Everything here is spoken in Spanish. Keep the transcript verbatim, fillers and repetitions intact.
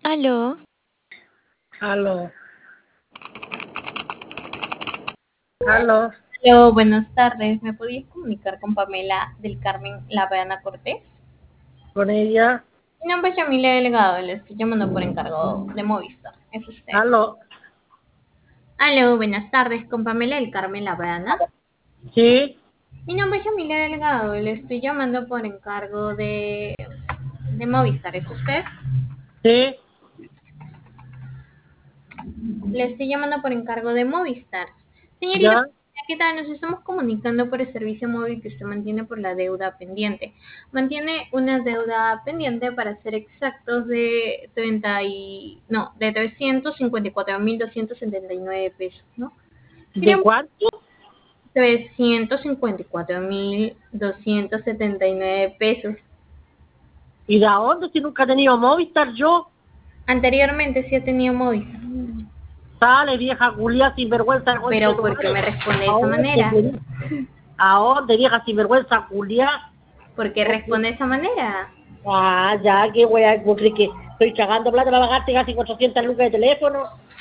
Aló, Aló, aló, Hola, buenas tardes. ¿Me podías comunicar con Pamela del Carmen Laveana Cortés? con ella, Mi nombre es Yamile Delgado, le estoy llamando por encargo de Movistar. ¿Es usted? aló, Aló, buenas tardes, con Pamela del Carmen Laveana. sí, Mi nombre es Yamile Delgado, le estoy llamando por encargo de, de Movistar. ¿Es usted? sí, Le estoy llamando por encargo de Movistar. Señorita, ya, ¿qué tal? Nos estamos comunicando por el servicio móvil que usted mantiene por la deuda pendiente. Mantiene una deuda pendiente, para ser exactos, de treinta y, no, de trescientos cincuenta y cuatro mil doscientos setenta y nueve pesos, ¿no? ¿de Queríamos cuánto? trescientos cincuenta y cuatro mil doscientos setenta y nueve pesos. ¿Y de dónde si nunca he tenido Movistar yo? Anteriormente sí ha tenido Movistar, Sale, vieja culia sinvergüenza, conche pero tu ¿por qué madre. me responde de ¿A esa dónde, manera? querida? ¿A dónde, vieja sinvergüenza culia? ¿Por qué responde de esa manera? Ah, ya, qué wea, ¿vos crees que estoy cagando plata para pagarte casi cuatrocientas lucas de teléfono?